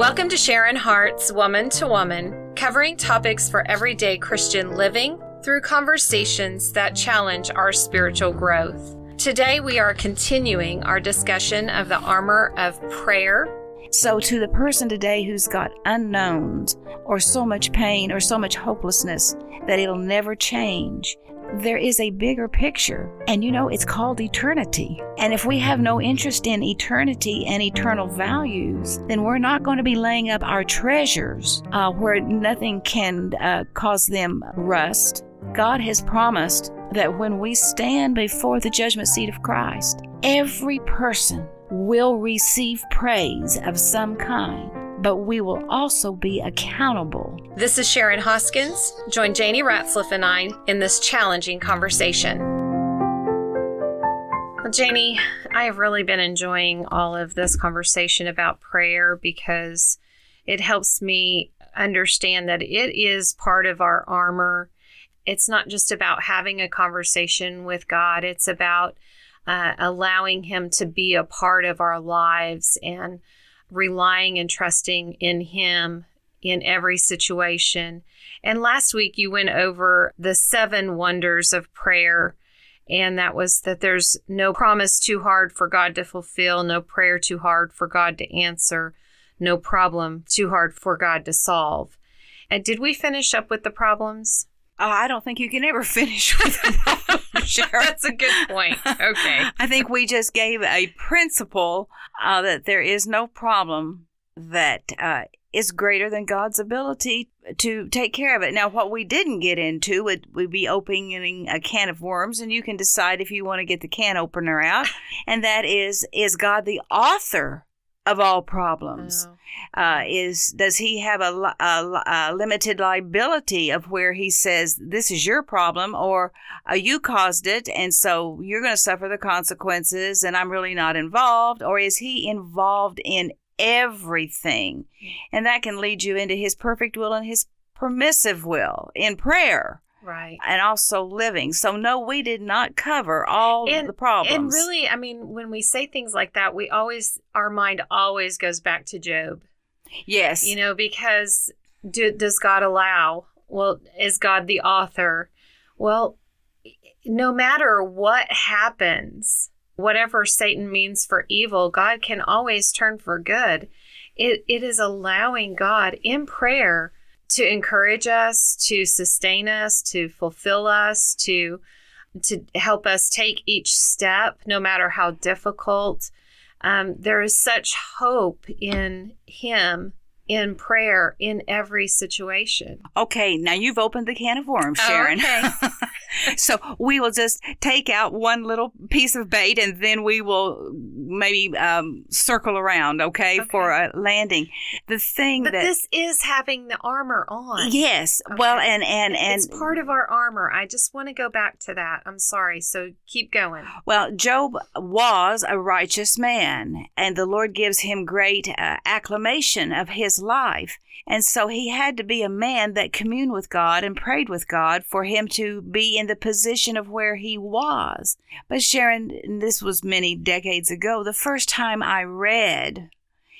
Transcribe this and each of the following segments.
Welcome to Sharon Hart's Woman to Woman, covering topics for everyday Christian living through conversations that challenge our spiritual growth. Today we are continuing our discussion of the armor of prayer. So to the person today who's got unknowns or so much pain or so much hopelessness that it'll never change, there is a bigger picture, and it's called eternity. And if we have no interest in eternity and eternal values, then we're not going to be laying up our treasures where nothing can cause them rust. God has promised that when we stand before the judgment seat of Christ, every person will receive praise of some kind, but we will also be accountable. This is Sharon Hoskins. Join Janie Ratzliff and I in this challenging conversation. Well, Janie, I have really been enjoying all of this conversation about prayer because it helps me understand that it is part of our armor. It's not just about having a conversation with God. It's about allowing Him to be a part of our lives and relying and trusting in Him in every situation. And last week you went over the 7 wonders of prayer, and that was that there's no promise too hard for God to fulfill, no prayer too hard for God to answer, no problem too hard for God to solve. And did we finish up with the problems? I don't think you can ever finish with the problem, Sharon. That's a good point. Okay. I think we just gave a principle that there is no problem that is greater than God's ability to take care of it. Now, what we didn't get into would be opening a can of worms, and you can decide if you want to get the can opener out, and that is God the author of all problems? Does He have a limited liability of where He says, this is your problem, or you caused it, and so you're going to suffer the consequences, and I'm really not involved? Or is He involved in everything? And that can lead you into His perfect will and His permissive will in prayer. Right. And also living. So no, we did not cover all the problems. And really, when we say things like that, our mind always goes back to Job. Yes. Because does God allow? Well, is God the author? Well, no matter what happens, whatever Satan means for evil, God can always turn for good. It is allowing God in prayer to encourage us, to sustain us, to fulfill us, to help us take each step, no matter how difficult. There is such hope in Him, in prayer, in every situation. Okay, now you've opened the can of worms, Sharon. Oh, okay. So we will just take out one little piece of bait, and then we will maybe circle around, okay, for a landing. But this is having the armor on. Yes. Okay. Well, and it's part of our armor. I just want to go back to that. I'm sorry. So keep going. Well, Job was a righteous man, and the Lord gives him great acclamation of his life. And so he had to be a man that communed with God and prayed with God for him to be in the position of where he was. But Sharon, this was many decades ago, the first time I read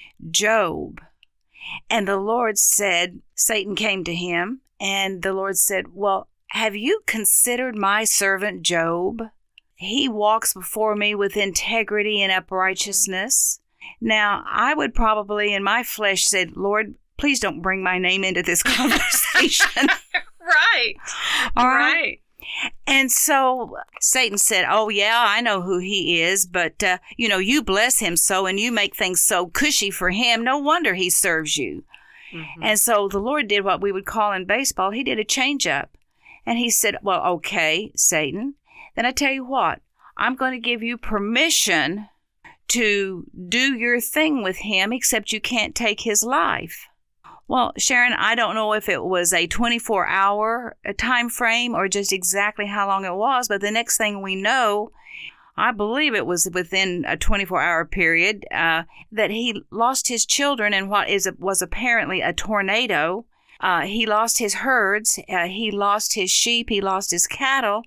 Job, and the Lord said, Satan came to him, and the Lord said, well, have you considered my servant Job? He walks before me with integrity and uprightness. Now, I would probably in my flesh said, Lord, please don't bring my name into this conversation. Right. All right. And so Satan said, oh, yeah, I know who he is, but, you bless him so, and you make things so cushy for him. No wonder he serves you. Mm-hmm. And so the Lord did what we would call in baseball. He did a change-up. And he said, well, okay, Satan, then I tell you what, I'm going to give you permission to do your thing with him, except you can't take his life. Well, Sharon, I don't know if it was a 24-hour time frame or just exactly how long it was, but the next thing we know, I believe it was within a 24-hour period, that he lost his children in what was apparently a tornado. He lost his herds, he lost his sheep, he lost his cattle,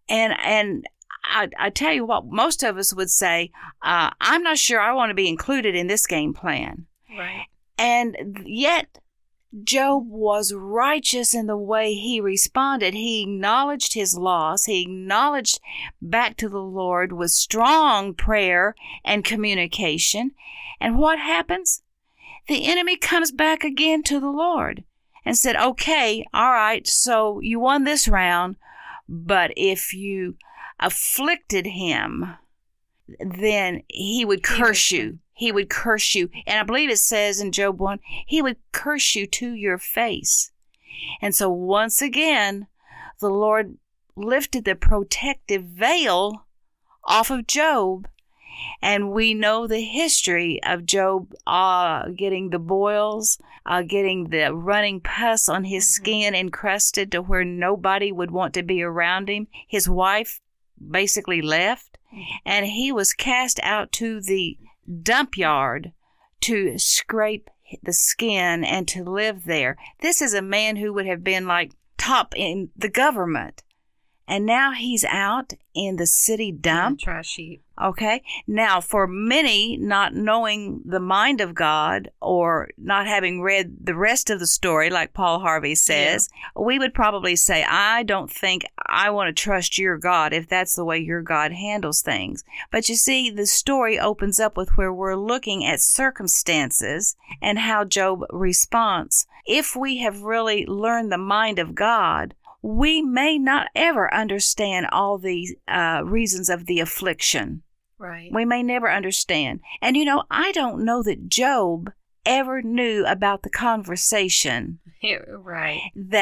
and I tell you what, most of us would say, I'm not sure I want to be included in this game plan. Right. And yet, Job was righteous in the way he responded. He acknowledged his loss. He acknowledged back to the Lord with strong prayer and communication. And what happens? The enemy comes back again to the Lord and said, okay, all right, so you won this round, but if you afflicted him, then he would curse you. He would curse you. And I believe it says in Job 1, he would curse you to your face. And so once again, the Lord lifted the protective veil off of Job. And we know the history of Job getting the boils, getting the running pus on his skin encrusted to where nobody would want to be around him. His wife basically left, and he was cast out to the dump yard to scrape the skin and to live there. This is a man who would have been like top in the government. And now he's out in the city dump. Trash heap. Okay. Now, for many, not knowing the mind of God or not having read the rest of the story, like Paul Harvey says, we would probably say, I don't think I want to trust your God if that's the way your God handles things. But you see, the story opens up with where we're looking at circumstances and how Job responds. If we have really learned the mind of God, we may not ever understand all the reasons of the affliction. Right. We may never understand. And I don't know that Job ever knew about the conversation right.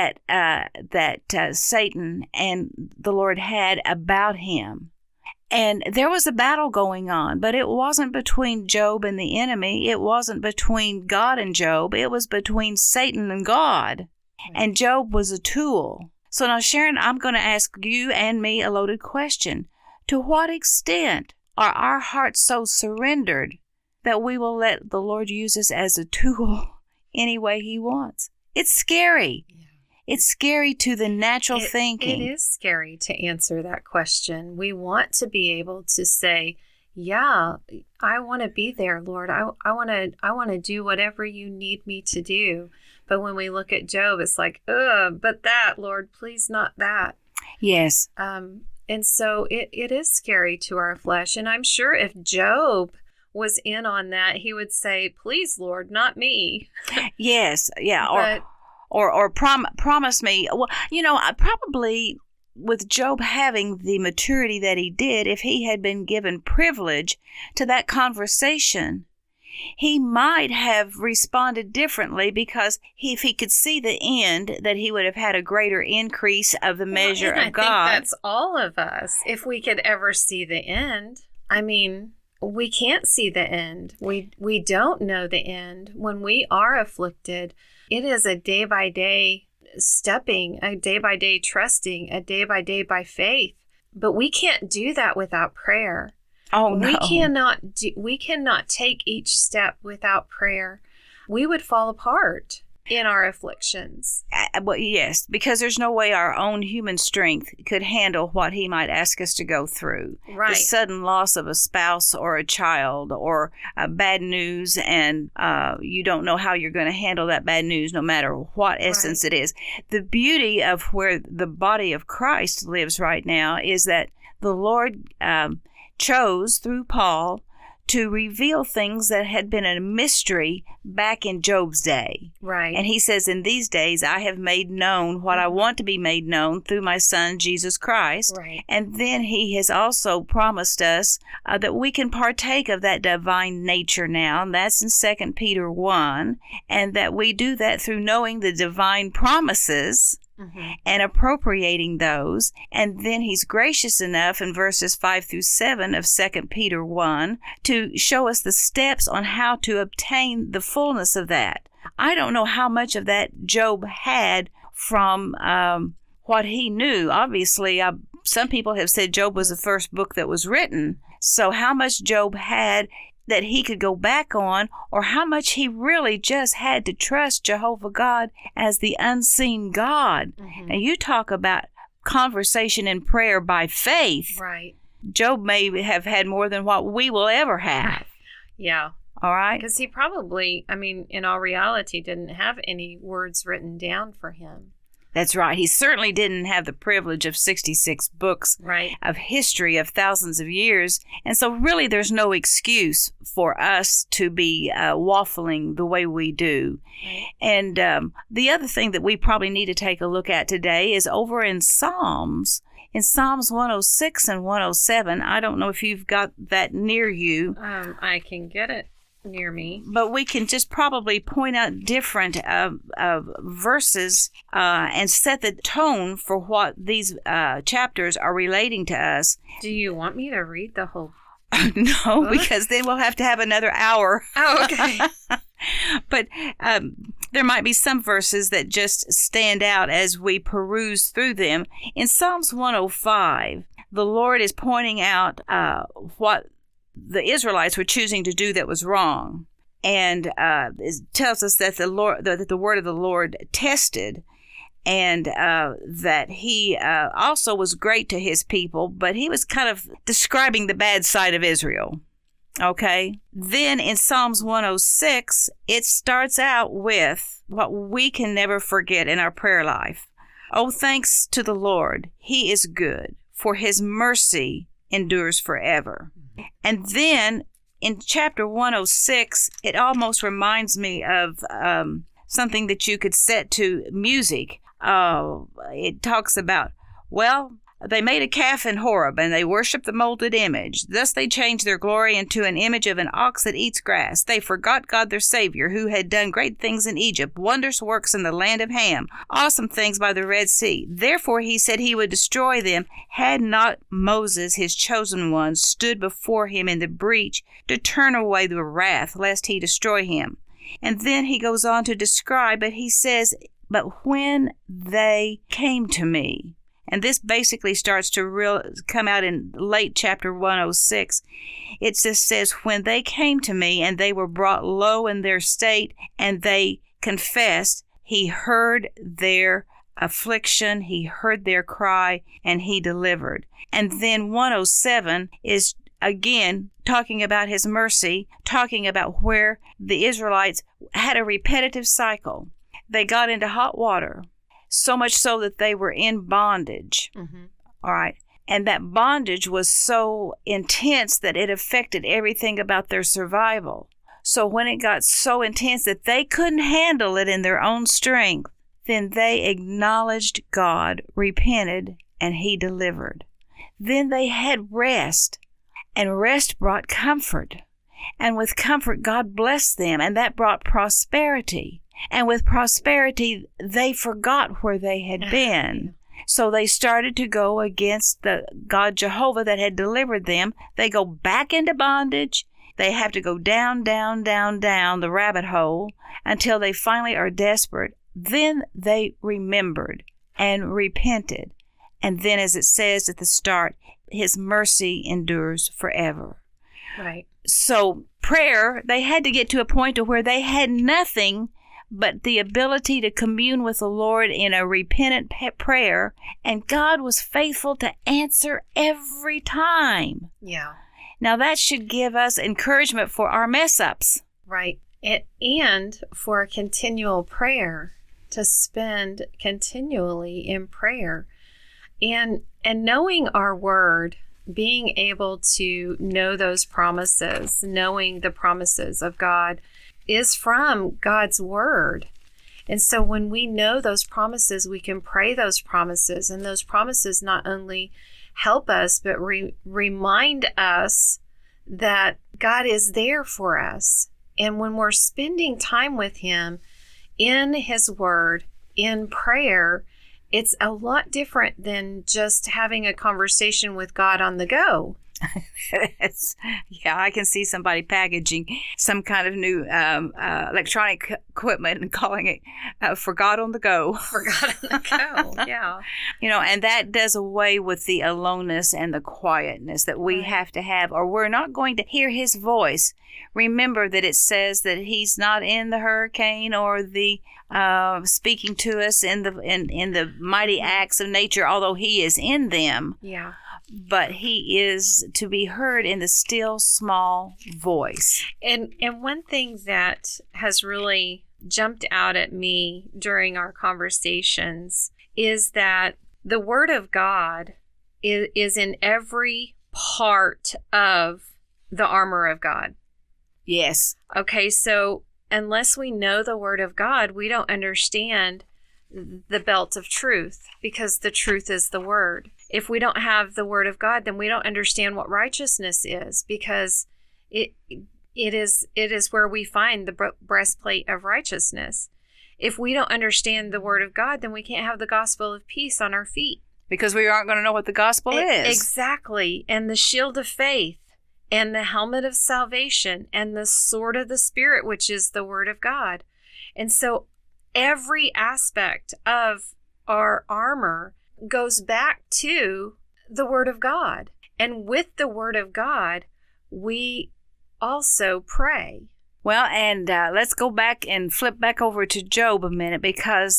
that Satan and the Lord had about him. And there was a battle going on, but it wasn't between Job and the enemy. It wasn't between God and Job. It was between Satan and God. Right. And Job was a tool. So now, Sharon, I'm going to ask you and me a loaded question. To what extent are our hearts so surrendered that we will let the Lord use us as a tool any way He wants? It's scary. Yeah. It's scary to the natural thinking. It is scary to answer that question. We want to be able to say, yeah, I want to be there, Lord. I want to do whatever you need me to do. But when we look at Job, it's like, but that, Lord, please not that. Yes. And so it is scary to our flesh. And I'm sure if Job was in on that, he would say, please, Lord, not me. Yes. Yeah. Or promise me. Well, probably with Job having the maturity that he did, if he had been given privilege to that conversation, he might have responded differently, because if he could see the end, that he would have had a greater increase of the measure of God. I think that's all of us. If we could ever see the end. I mean, we can't see the end. We don't know the end. When we are afflicted, it is a day-by-day stepping, a day-by-day trusting, a day-by-day by faith. But we can't do that without prayer. Oh, no. We cannot take each step without prayer. We would fall apart in our afflictions. Well, yes, because there's no way our own human strength could handle what He might ask us to go through. Right. The sudden loss of a spouse or a child, or bad news, and you don't know how you're going to handle that bad news, no matter what essence it is. The beauty of where the body of Christ lives right now is that the Lord chose through Paul to reveal things that had been a mystery back in Job's day. Right. And he says, in these days, I have made known what I want to be made known through my Son, Jesus Christ. Right. And then he has also promised us that we can partake of that divine nature now. And that's in 2 Peter 1. And that we do that through knowing the divine promises and appropriating those. And then he's gracious enough in verses 5 through 7 of 2 Peter 1 to show us the steps on how to obtain the fullness of that. I don't know how much of that Job had from what he knew. Obviously, some people have said Job was the first book that was written. So how much Job had that he could go back on, or how much he really just had to trust Jehovah God as the unseen God. And you talk about conversation and prayer by faith. Right. Job may have had more than what we will ever have. Yeah. All right? Because he probably, in all reality, didn't have any words written down for him. That's right. He certainly didn't have the privilege of 66 books of history of thousands of years. And so really there's no excuse for us to be waffling the way we do. Right. And the other thing that we probably need to take a look at today is over in Psalms. In Psalms 106 and 107, I don't know if you've got that near you. I can get it near me. But we can just probably point out different verses and set the tone for what these chapters are relating to us. Do you want me to read the whole No, because then we'll have to have another hour. Oh, okay. But there might be some verses that just stand out as we peruse through them. In Psalms 105, the Lord is pointing out what the Israelites were choosing to do that was wrong. And it tells us that the word of the Lord tested, and that he also was great to his people, but he was kind of describing the bad side of Israel. Okay? Then in Psalms 106, it starts out with what we can never forget in our prayer life. Oh, thanks to the Lord. He is good, for his mercy endures forever. And then in chapter 106, it almost reminds me of something that you could set to music. It talks about, they made a calf in Horeb, and they worshipped the molded image. Thus they changed their glory into an image of an ox that eats grass. They forgot God their Savior, who had done great things in Egypt, wondrous works in the land of Ham, awesome things by the Red Sea. Therefore he said he would destroy them, had not Moses, his chosen one, stood before him in the breach to turn away the wrath, lest he destroy him. And then he goes on to describe, but he says, but when they came to me, and this basically starts to come out in late chapter 106. It just says, when they came to me and they were brought low in their state and they confessed, he heard their affliction, he heard their cry, and he delivered. And then 107 is again talking about his mercy, talking about where the Israelites had a repetitive cycle. They got into hot water. So much so that they were in bondage. Mm-hmm. All right. And that bondage was so intense that it affected everything about their survival. So when it got so intense that they couldn't handle it in their own strength, then they acknowledged God, repented, and he delivered. Then they had rest, and rest brought comfort. And with comfort, God blessed them, and that brought prosperity. And with prosperity, they forgot where they had been. So they started to go against the God Jehovah that had delivered them. They go back into bondage. They have to go down, down, down, down the rabbit hole until they finally are desperate. Then they remembered and repented. And then, as it says at the start, his mercy endures forever. Right. So prayer, they had to get to a point to where they had nothing but the ability to commune with the Lord in a repentant prayer, and God was faithful to answer every time. Yeah. Now that should give us encouragement for our mess-ups. Right. And for a continual prayer, to spend continually in prayer. And knowing our word, being able to know those promises, knowing the promises of God, is from God's word. And so when we know those promises, we can pray those promises, and those promises not only help us, but remind us that God is there for us. And when we're spending time with him in his word, in prayer, it's a lot different than just having a conversation with God on the go. Yeah, I can see somebody packaging some kind of new electronic equipment and calling it for God on the go. For God on the go, yeah. And that does away with the aloneness and the quietness that we have to have, or we're not going to hear his voice. Remember that it says that he's not in the hurricane or the speaking to us in the mighty acts of nature, although he is in them. Yeah. but he is to be heard in the still small voice. And one thing that has really jumped out at me during our conversations is that the Word of God is in every part of the armor of God. Yes. Okay, so unless we know the Word of God, we don't understand the belt of truth, because the truth is the Word. If we don't have the Word of God, then we don't understand what righteousness is, because it is where we find the breastplate of righteousness. If we don't understand the Word of God, then we can't have the gospel of peace on our feet. Because we aren't going to know what the gospel is. Exactly. And the shield of faith, and the helmet of salvation, and the sword of the Spirit, which is the Word of God. And so every aspect of our armor goes back to the Word of God. And with the Word of God, we also pray. Well, and let's go back and flip back over to Job a minute, because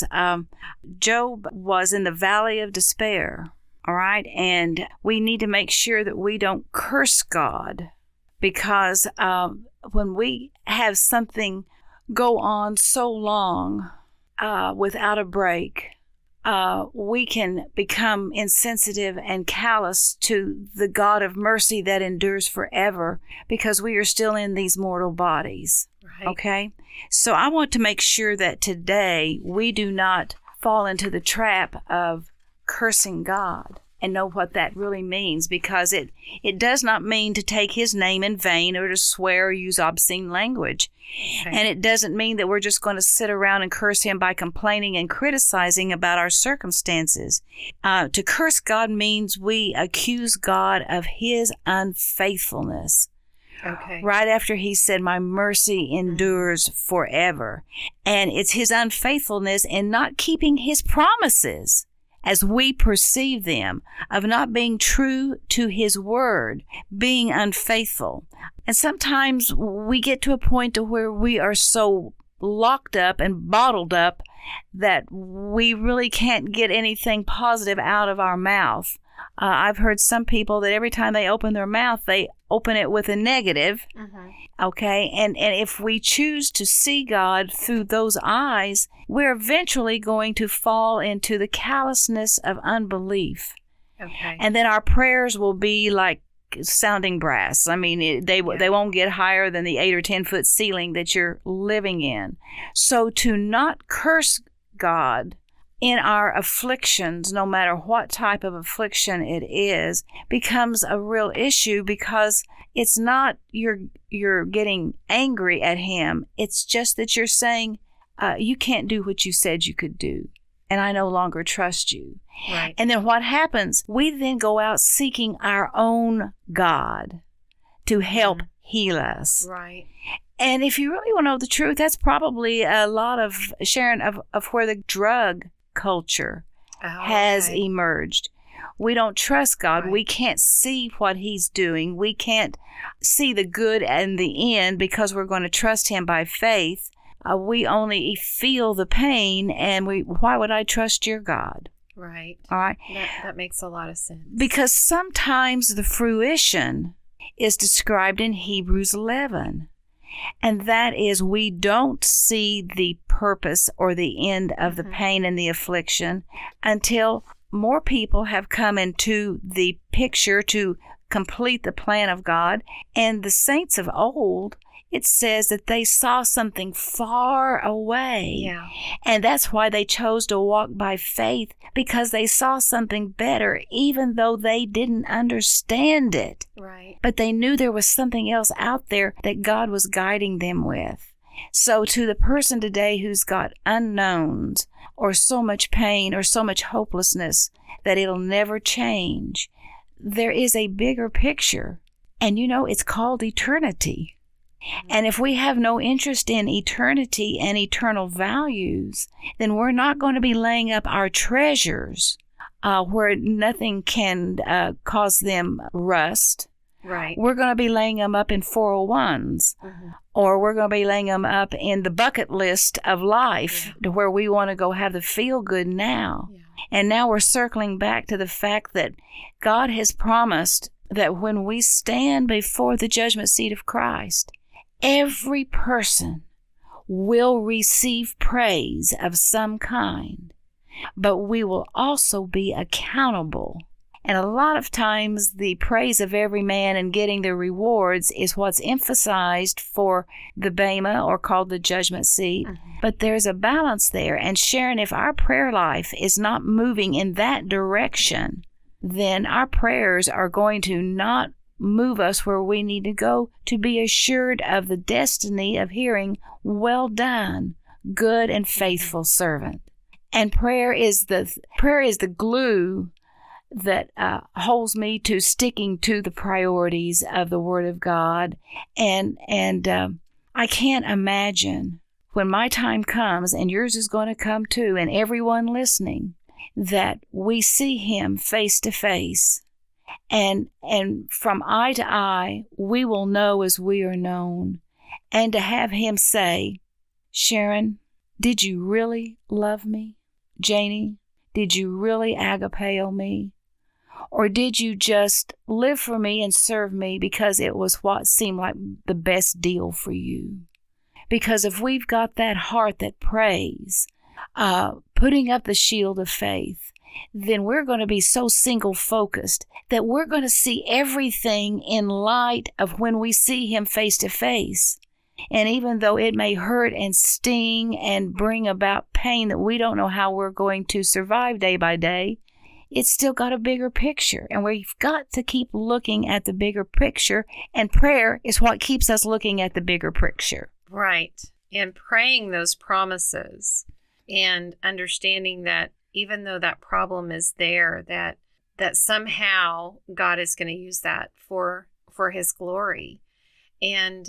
Job was in the valley of despair, all right? And we need to make sure that we don't curse God, because when we have something go on so long without a break, we can become insensitive and callous to the God of mercy that endures forever, because we are still in these mortal bodies. Right. Okay? So I want to make sure that today we do not fall into the trap of cursing God and know what that really means, because it does not mean to take his name in vain or to swear or use obscene language. Okay. And it doesn't mean that we're just going to sit around and curse him by complaining and criticizing about our circumstances. To curse God means we accuse God of his unfaithfulness. Okay. Right after he said, my mercy endures forever. And it's his unfaithfulness in not keeping his promises as we perceive them, of not being true to his word, being unfaithful. And sometimes we get to a point to where we are so locked up and bottled up that we really can't get anything positive out of our mouth. I've heard some people that every time they open their mouth, they open it with a negative. Mm-hmm. Okay, and if we choose to see God through those eyes, we're eventually going to fall into the callousness of unbelief. Okay. And then our prayers will be like sounding brass. I mean, they won't get higher than the 8 or 10 foot ceiling that you're living in. So to not curse God in our afflictions, no matter what type of affliction it is, becomes a real issue, because it's not you're getting angry at him. It's just that you're saying, you can't do what you said you could do, and I no longer trust you. Right. And then what happens? We then go out seeking our own God to help heal us. Right. And if you really want to know the truth, that's probably a lot of, Sharon, of where the drug culture has emerged. We don't trust God. Right. We can't see what he's doing. We can't see the good and the end because we're going to trust him by faith. We only feel the pain, and why would I trust your God? Right. All right. That makes a lot of sense. Because sometimes the fruition is described in Hebrews 11. And that is, we don't see the purpose or the end of the pain and the affliction until more people have come into the picture to complete the plan of God. And the saints of old, it says that they saw something far away. Yeah. And that's why they chose to walk by faith, because they saw something better, even though they didn't understand it. Right. But they knew there was something else out there that God was guiding them with. So to the person today who's got unknowns or so much pain or so much hopelessness that it'll never change, there is a bigger picture. And it's called eternity. And if we have no interest in eternity and eternal values, then we're not going to be laying up our treasures where nothing can cause them rust. Right. We're going to be laying them up in 401s, or we're going to be laying them up in the bucket list of life to where we want to go have the feel good now. Yeah. And now we're circling back to the fact that God has promised that when we stand before the judgment seat of Christ, every person will receive praise of some kind, but we will also be accountable. And a lot of times the praise of every man and getting the rewards is what's emphasized for the Bema, or called the judgment seat. But there's a balance there. And Sharon, if our prayer life is not moving in that direction, then our prayers are going to not move us where we need to go to be assured of the destiny of hearing, "Well done, good and faithful servant." And prayer is the glue that holds me to sticking to the priorities of the Word of God. And I can't imagine when my time comes, and yours is going to come too, and everyone listening, that we see Him face to face. And from eye to eye, we will know as we are known. And to have Him say, "Sharon, did you really love me? Janie, did you really agapeo me? Or did you just live for me and serve me because it was what seemed like the best deal for you?" Because if we've got that heart that prays, putting up the shield of faith, then we're going to be so single-focused that we're going to see everything in light of when we see Him face to face. And even though it may hurt and sting and bring about pain that we don't know how we're going to survive day by day, it's still got a bigger picture. And we've got to keep looking at the bigger picture. And prayer is what keeps us looking at the bigger picture. Right. And praying those promises and understanding that even though that problem is there, that somehow God is going to use that for His glory. And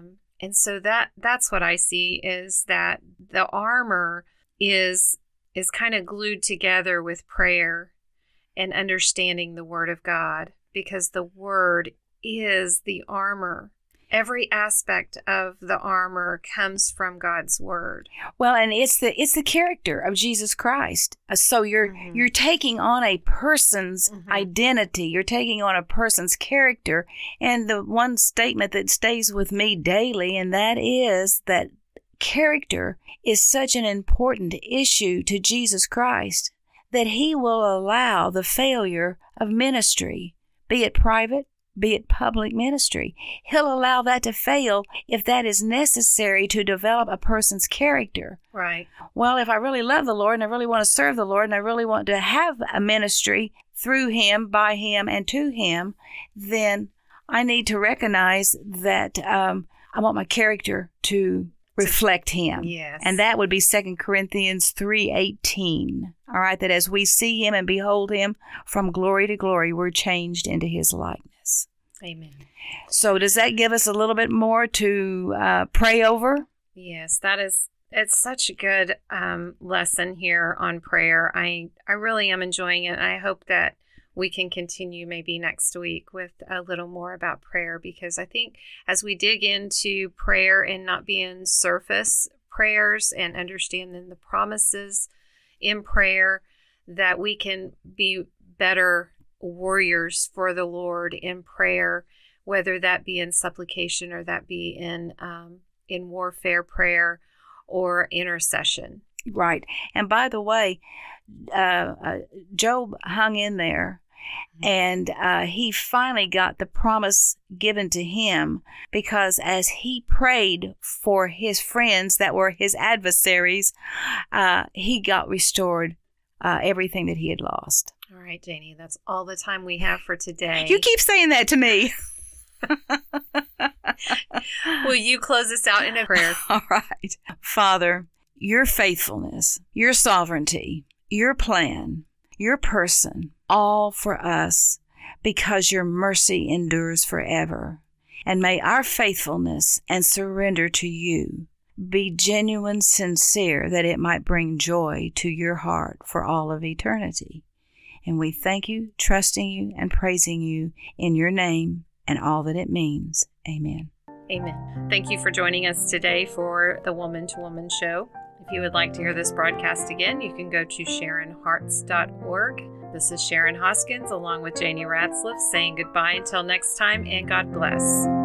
so that's what I see, is that the armor is kind of glued together with prayer and understanding the Word of God, because the Word is the armor. Every aspect of the armor comes from God's Word. Well, and it's the character of Jesus Christ. So you're taking on a person's identity. You're taking on a person's character. And the one statement that stays with me daily, and that is that character is such an important issue to Jesus Christ that He will allow the failure of ministry, be it private, be it public ministry. He'll allow that to fail if that is necessary to develop a person's character. Right. Well, if I really love the Lord and I really want to serve the Lord and I really want to have a ministry through Him, by Him, and to Him, then I need to recognize that I want my character to reflect Him. Yes. And that would be 2 Corinthians 3:18. All right, that as we see Him and behold Him from glory to glory, we're changed into His likeness. Amen. So does that give us a little bit more to pray over? Yes, it's such a good lesson here on prayer. I really am enjoying it, and I hope that we can continue maybe next week with a little more about prayer, because I think as we dig into prayer and not being surface prayers and understanding the promises in prayer, that we can be better warriors for the Lord in prayer, whether that be in supplication or that be in warfare prayer or intercession. Right. And by the way, Job hung in there. And he finally got the promise given to him, because as he prayed for his friends that were his adversaries, he got restored everything that he had lost. All right, Janie, that's all the time we have for today. You keep saying that to me. Will you close us out in a prayer? All right. Father, your faithfulness, your sovereignty, your plan, your person, all for us, because your mercy endures forever. And may our faithfulness and surrender to you be genuine, sincere, that it might bring joy to your heart for all of eternity. And we thank you, trusting you, and praising you in your name. and all that it means. Amen. Amen. Thank you for joining us today for the Woman to Woman Show. If you would like to hear this broadcast again, you can go to SharonHearts.org. This is Sharon Hoskins along with Janie Ratzliff saying goodbye until next time, and God bless.